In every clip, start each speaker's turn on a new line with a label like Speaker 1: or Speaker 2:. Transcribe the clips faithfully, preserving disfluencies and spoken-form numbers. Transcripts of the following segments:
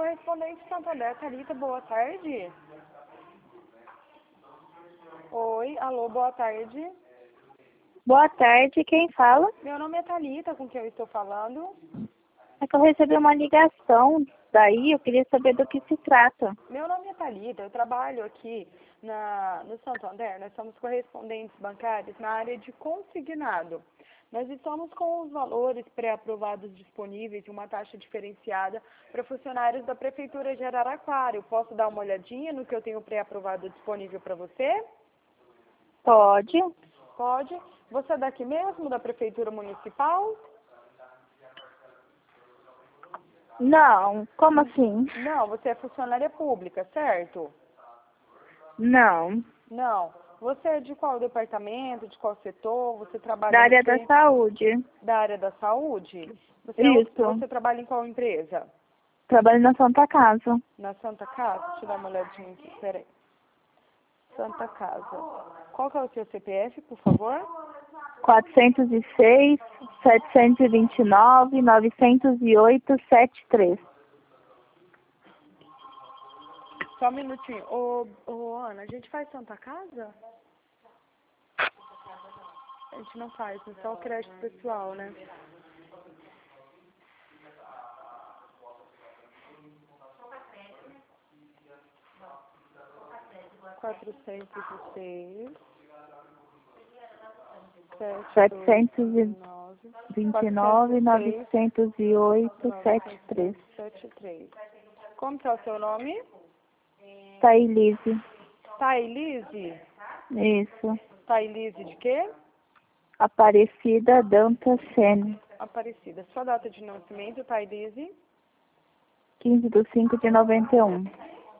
Speaker 1: correspondente Santander, Thalita, boa tarde. Oi, alô, boa tarde.
Speaker 2: Boa tarde, quem fala?
Speaker 1: Meu nome é Thalita, com quem eu estou falando.
Speaker 2: É que eu recebi uma ligação, daí eu queria saber do que se trata.
Speaker 1: Meu nome é Thalita, eu trabalho aqui na, no Santander, nós somos correspondentes bancários na área de consignado. Nós estamos com os valores pré-aprovados disponíveis e uma taxa diferenciada para funcionários da Prefeitura de Araraquara. Eu posso dar uma olhadinha no que eu tenho pré-aprovado disponível para você?
Speaker 2: Pode?
Speaker 1: Pode. Você é daqui mesmo, da Prefeitura Municipal?
Speaker 2: Não, como assim?
Speaker 1: Não, você é funcionária pública, certo?
Speaker 2: Não,
Speaker 1: Não. Você é de qual departamento, de qual setor? Você trabalha
Speaker 2: da
Speaker 1: no
Speaker 2: área da
Speaker 1: quê?
Speaker 2: saúde.
Speaker 1: Da área da saúde? Você, é o-
Speaker 2: Isso,
Speaker 1: você trabalha em qual empresa?
Speaker 2: trabalho na Santa Casa.
Speaker 1: Na Santa Casa? Deixa eu dar uma olhadinha aqui, peraí. Santa Casa. Qual que é o seu C P F, por favor?
Speaker 2: quatrocentos e seis, setecentos e vinte e nove, novecentos e oito, setenta e três.
Speaker 1: Só um minutinho. Ô, ô, Ana, a gente faz Santa Casa? A gente não faz, é só o crédito pessoal, né? quatrocentos e seis,
Speaker 2: setecentos e
Speaker 1: nove,
Speaker 2: vinte e nove, novecentos e oito, setenta e três.
Speaker 1: setenta e três. Como que é o seu nome?
Speaker 2: Thailise.
Speaker 1: Thailise?
Speaker 2: Isso.
Speaker 1: Thailise de quê?
Speaker 2: Aparecida Danta Sene.
Speaker 1: Aparecida. Sua data de nascimento, Thailise?
Speaker 2: quinze de cinco de noventa e um.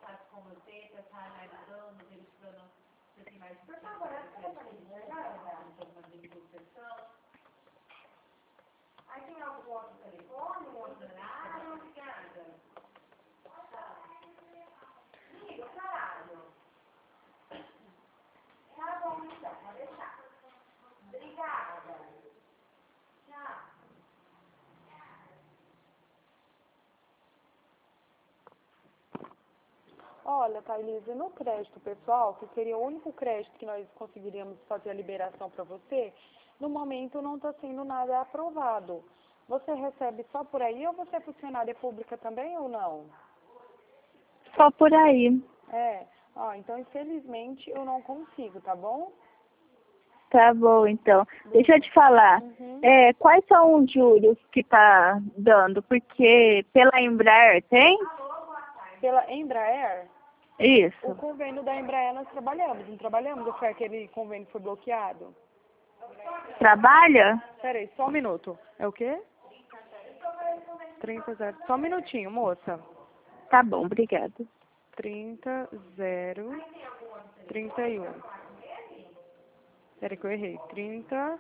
Speaker 1: Olha, Thailise, no crédito pessoal, que seria o único crédito que nós conseguiríamos fazer a liberação para você, no momento não está sendo nada aprovado. Você recebe só por aí ou você é funcionária pública também ou não?
Speaker 2: Só por aí.
Speaker 1: É, ó, então infelizmente eu não consigo, tá bom?
Speaker 2: Tá bom, então. Deixa eu te falar.
Speaker 1: Uhum.
Speaker 2: É, quais são os juros que tá dando? Porque pela Embraer tem?
Speaker 1: Pela Embraer, o
Speaker 2: Isso.
Speaker 1: convênio da Embraer nós trabalhamos, não trabalhamos ou foi aquele convênio que foi bloqueado?
Speaker 2: Trabalha?
Speaker 1: Peraí, só um minuto. É o quê? trinta zero. Só um minutinho, moça.
Speaker 2: Tá bom, obrigada.
Speaker 1: trinta zero trinta e um. Peraí que eu errei. trinta.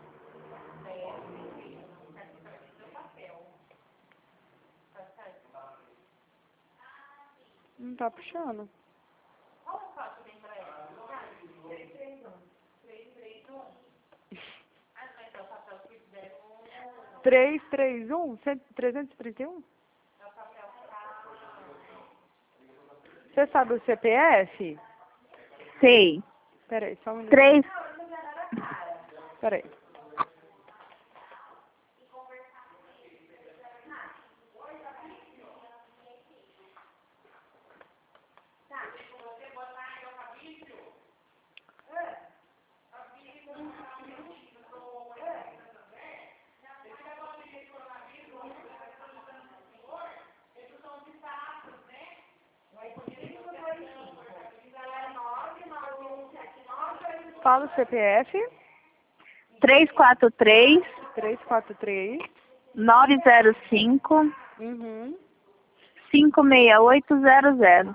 Speaker 1: Não tá puxando. três três um? trezentos e trinta e um? Você sabe o C P F?
Speaker 2: Sei.
Speaker 1: Peraí, só um minuto.
Speaker 2: Três.
Speaker 1: Peraí. Fala o C P F.
Speaker 2: Três quatro três,
Speaker 1: três quatro três.
Speaker 2: nove zero cinco,
Speaker 1: Uhum.
Speaker 2: cinco seis oito zero zero.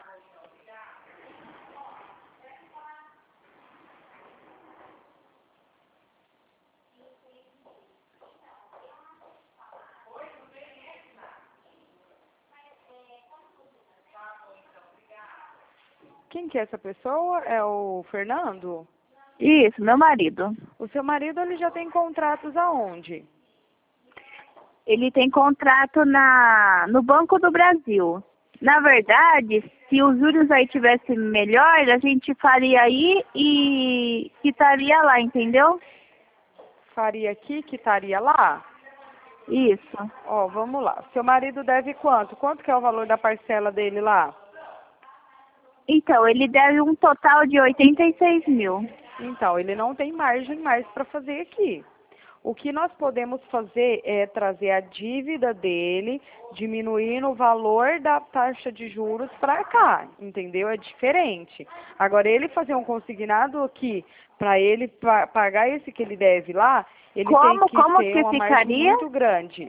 Speaker 1: Quem que é essa pessoa? É o Fernando?
Speaker 2: Isso, meu marido.
Speaker 1: O seu marido, ele já tem contratos aonde?
Speaker 2: Ele tem contrato na, no Banco do Brasil. Na verdade, se os juros aí tivessem melhor, a gente faria aí e quitaria lá, entendeu?
Speaker 1: Faria aqui, quitaria lá?
Speaker 2: Isso.
Speaker 1: Ó, vamos lá. Seu marido deve quanto? Quanto que é o valor da parcela dele lá?
Speaker 2: Então, ele deve um total de oitenta e seis mil.
Speaker 1: Então, ele não tem margem mais para fazer aqui. O que nós podemos fazer é trazer a dívida dele, diminuindo o valor da taxa de juros para cá, entendeu? É diferente. Agora, ele fazer um consignado aqui, para ele pa pagar esse que ele deve lá, ele tem
Speaker 2: Como,
Speaker 1: que
Speaker 2: como
Speaker 1: ter
Speaker 2: que
Speaker 1: uma margem
Speaker 2: ficaria?
Speaker 1: muito grande.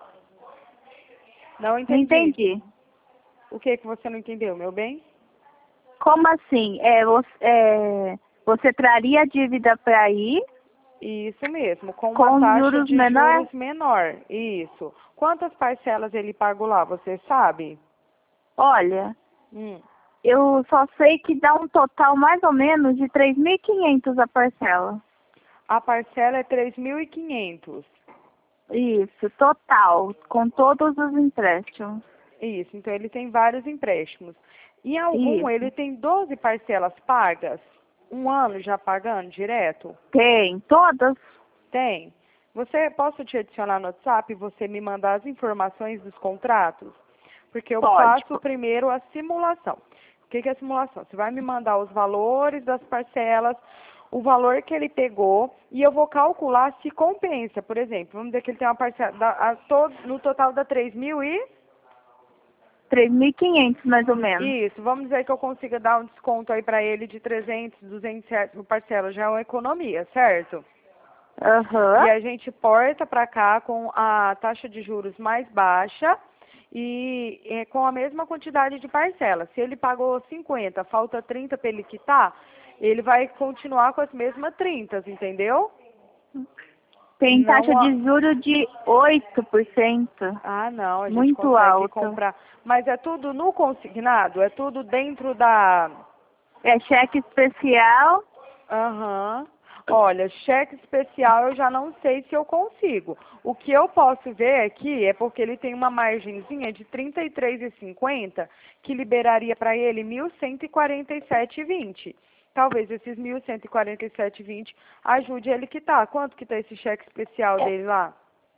Speaker 1: Não
Speaker 2: Não
Speaker 1: entendi.
Speaker 2: entendi.
Speaker 1: O que que você não entendeu, meu bem?
Speaker 2: Como assim? É, você, é, você traria a dívida para aí
Speaker 1: Isso mesmo, com uma
Speaker 2: com
Speaker 1: taxa
Speaker 2: juros
Speaker 1: de
Speaker 2: menor?
Speaker 1: juros menor. Isso. Quantas parcelas ele pagou lá, você sabe?
Speaker 2: Olha,
Speaker 1: Hum.
Speaker 2: eu só sei que dá um total mais ou menos de três mil e quinhentos a parcela.
Speaker 1: A parcela é três mil e quinhentos.
Speaker 2: Isso, total, com todos os empréstimos.
Speaker 1: Isso, então ele tem vários empréstimos. Em algum, ele
Speaker 2: Isso.
Speaker 1: tem doze parcelas pagas? Um ano já pagando direto?
Speaker 2: Tem, todas?
Speaker 1: Tem. Você, posso te adicionar no WhatsApp e você me mandar as informações dos contratos? Porque eu
Speaker 2: Pode.
Speaker 1: faço primeiro a simulação. O que que é a simulação? Você vai me mandar os valores das parcelas, o valor que ele pegou, e eu vou calcular se compensa. Por exemplo, vamos dizer que ele tem uma parcela, da, a, todo, no total dá três mil e...
Speaker 2: três mil e quinhentos mais ou menos.
Speaker 1: Isso, vamos dizer que eu consiga dar um desconto aí para ele de trezentos, duzentos reais por parcela, já é uma economia, certo?
Speaker 2: Aham.
Speaker 1: E a gente porta para cá com a taxa de juros mais baixa e, e com a mesma quantidade de parcelas. Se ele pagou cinquenta, falta trinta para ele quitar, ele vai continuar com as mesmas trinta, entendeu?
Speaker 2: Tem taxa
Speaker 1: Não a...
Speaker 2: de juro de oito por cento.
Speaker 1: Ah, não, a gente
Speaker 2: Muito
Speaker 1: consegue
Speaker 2: alto.
Speaker 1: comprar. Mas é tudo no consignado? É tudo dentro da...
Speaker 2: É cheque especial.
Speaker 1: Aham. Olha, cheque especial eu já não sei se eu consigo. O que eu posso ver aqui é porque ele tem uma margenzinha de trinta e três reais e cinquenta que liberaria para ele mil cento e quarenta e sete reais e vinte. Talvez esses mil cento e quarenta e sete reais e vinte ajude ele a quitar. Quanto que tá esse cheque especial dele lá?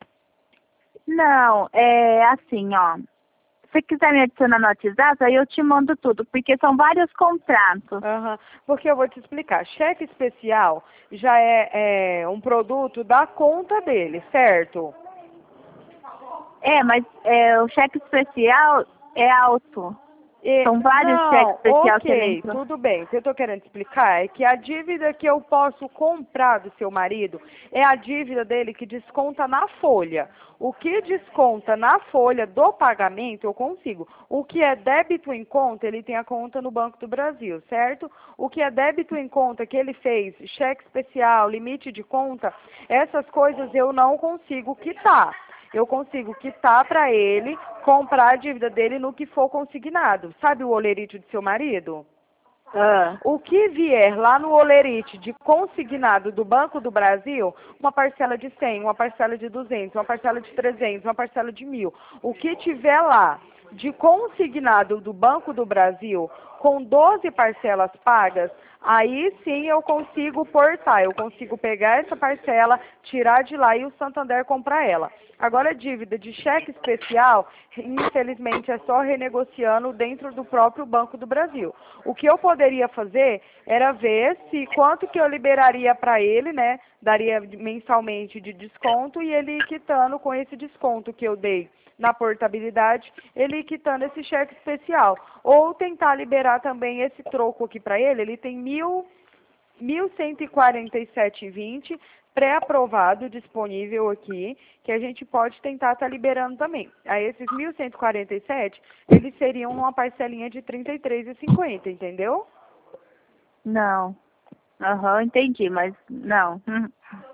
Speaker 2: Não, é assim, ó. Se você quiser me adicionar no WhatsApp, aí eu te mando tudo, porque são vários contratos.
Speaker 1: Aham. Porque eu vou te explicar. Cheque especial já é, é um produto da conta dele, certo?
Speaker 2: É, mas é, o cheque especial é alto.
Speaker 1: E-
Speaker 2: São vários cheques
Speaker 1: não,
Speaker 2: especiais que ele
Speaker 1: ok,
Speaker 2: entrou.
Speaker 1: tudo bem. O que eu estou querendo explicar é que a dívida que eu posso comprar do seu marido é a dívida dele que desconta na folha. O que desconta na folha do pagamento eu consigo. O que é débito em conta, ele tem a conta no Banco do Brasil, certo? O que é débito em conta que ele fez, cheque especial, limite de conta, essas coisas eu não consigo quitar. Eu consigo quitar para ele, comprar a dívida dele no que for consignado. Sabe o olerite do seu marido?
Speaker 2: Ah,
Speaker 1: O que vier lá no olerite de consignado do Banco do Brasil, uma parcela de cem, uma parcela de duzentos, uma parcela de trezentos, uma parcela de mil. O que tiver lá de consignado do Banco do Brasil com doze parcelas pagas, aí sim eu consigo portar, eu consigo pegar essa parcela, tirar de lá e o Santander comprar ela. Agora, dívida de cheque especial, infelizmente, é só renegociando dentro do próprio Banco do Brasil. O que eu poderia fazer era ver se quanto que eu liberaria para ele, né? Daria mensalmente de desconto e ele quitando com esse desconto que eu dei na portabilidade, ele quitando esse cheque especial. Ou tentar liberar também esse troco aqui para ele, ele tem mil, mil cento e quarenta e sete reais e vinte pré-aprovado, disponível aqui, que a gente pode tentar estar tá liberando também. Aí esses mil cento e quarenta e sete, eles seriam numa parcelinha de trinta e três reais e cinquenta, entendeu?
Speaker 2: não. Aham, entendi, mas não. Hum.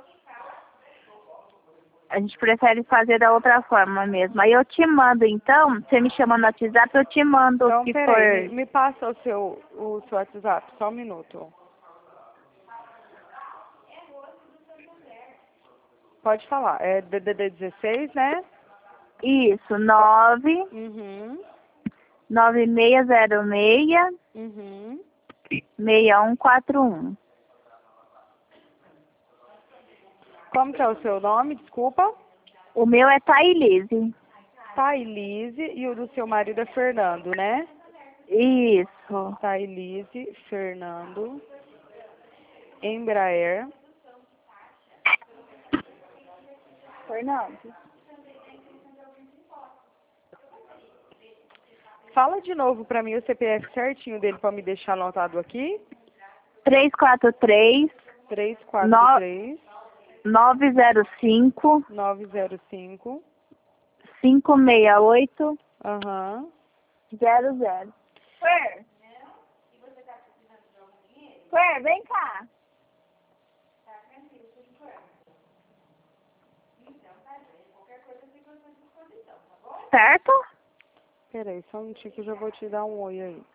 Speaker 2: A gente prefere fazer da outra forma mesmo. Aí eu te mando, então, você me chama no WhatsApp, eu te mando o
Speaker 1: Então,
Speaker 2: que
Speaker 1: peraí, me,
Speaker 2: for.
Speaker 1: me passa o seu, o seu WhatsApp, só um minuto. Pode falar, é D D D dezesseis, né?
Speaker 2: Isso, nove
Speaker 1: Uhum.
Speaker 2: nove seis zero seis,
Speaker 1: Uhum.
Speaker 2: seis um quatro um.
Speaker 1: Como que é o seu nome? Desculpa.
Speaker 2: O meu é Thailise.
Speaker 1: Thailise e o do seu marido é Fernando, né?
Speaker 2: Isso.
Speaker 1: Thailise, Fernando, Embraer.
Speaker 2: Fernando.
Speaker 1: Fala de novo pra mim o C P F certinho dele pra me deixar anotado aqui.
Speaker 2: três quatro três,
Speaker 1: três quatro três,
Speaker 2: nove zero cinco,
Speaker 1: nove zero cinco.
Speaker 2: cinco seis oito,
Speaker 1: Aham.
Speaker 2: zero zero. Fer. Fer, vem cá. Certo?
Speaker 1: Peraí, só um minutinho que eu já vou te dar um oi aí.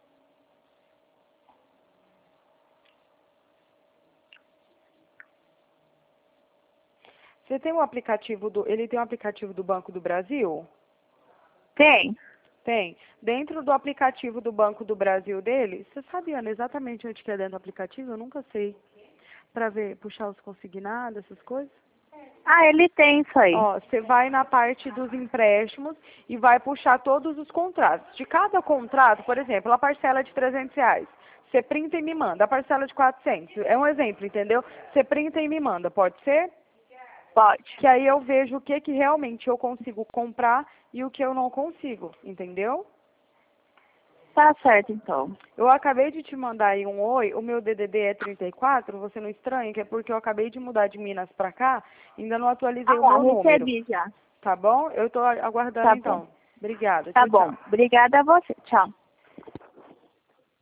Speaker 1: Você tem um aplicativo do... Ele tem um aplicativo do Banco do Brasil?
Speaker 2: Tem.
Speaker 1: Tem. Dentro do aplicativo do Banco do Brasil dele, você sabia exatamente onde que é dentro do aplicativo? Eu nunca sei. Pra ver, puxar os consignados, essas coisas.
Speaker 2: Ah, ele tem isso aí.
Speaker 1: Ó, você vai na parte dos empréstimos e vai puxar todos os contratos. De cada contrato, por exemplo, a parcela de trezentos reais. Você printa e me manda. A parcela de quatrocentos. É um exemplo, entendeu? Você printa e me manda, pode ser?
Speaker 2: Pode.
Speaker 1: Que aí eu vejo o que, que realmente eu consigo comprar e o que eu não consigo, entendeu?
Speaker 2: Tá certo, então.
Speaker 1: Eu acabei de te mandar aí um oi, o meu D D D é trinta e quatro, você não estranha, que é porque eu acabei de mudar de Minas pra cá, ainda não atualizei
Speaker 2: Ah,
Speaker 1: o meu número.
Speaker 2: recebi já.
Speaker 1: Tá bom? Eu tô aguardando
Speaker 2: Tá
Speaker 1: então.
Speaker 2: bom.
Speaker 1: Obrigada.
Speaker 2: Tá
Speaker 1: Tchau, tchau.
Speaker 2: bom. Obrigada a você. Tchau.